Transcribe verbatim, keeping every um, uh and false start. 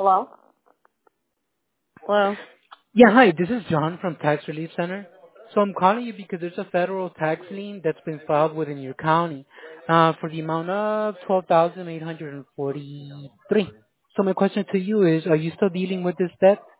Hello? Hello? Yeah, hi, this is John from Tax Relief Center. So I'm calling you because there's a federal tax lien that's been filed within your county uh, for the amount of twelve thousand eight hundred forty-three. So my question to you is, are you still dealing with this debt?